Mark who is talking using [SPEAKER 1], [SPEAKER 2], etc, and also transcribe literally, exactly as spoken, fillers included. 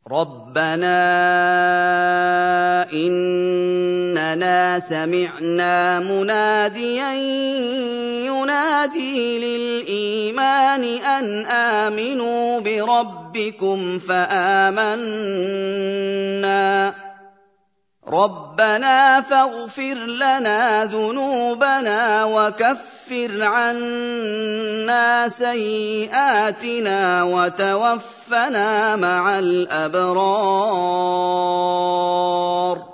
[SPEAKER 1] رَبَّنَا إِنَّنَا سَمِعْنَا مُنَادِيًا يُنَادِي لِلْإِيمَانِ أَنْ آمِنُوا بِرَبِّكُمْ فَآمَنَّا رَبَّنَا فَاغْفِرْ لَنَا ذُنُوبَنَا وَكَفِّرْ عَنَّا سَيِّئَاتِنَا وَتَوَفَّنَا مَعَ الْأَبْرَارِ